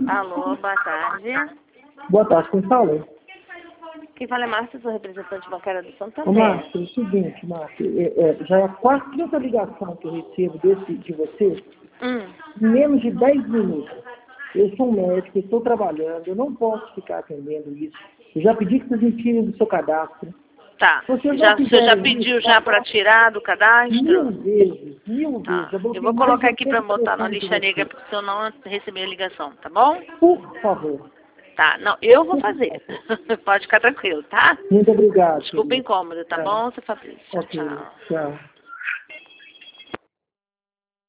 Alô, boa tarde. Boa tarde, quem fala? Quem fala é Márcia, sou representante bancária do Ô, Santander. Márcia, é o seguinte, Márcia, já é a quinta ligação que eu recebo de você, em menos de 10 minutos. Eu sou um médico, eu estou trabalhando, eu não posso ficar atendendo isso. Eu já pedi que vocês me tirem do seu cadastro. Tá. Você já pediu já para tirar do cadastro? Mil vezes. Tá. Eu Eu vou colocar aqui para botar na lista negra, porque se eu não receber a ligação, tá bom? Por favor. Tá, não, eu vou fazer. Pode ficar tranquilo, tá? Muito obrigado. Desculpa o incômodo, tá bom, seu Fabrício? Ok, Tchau. tchau.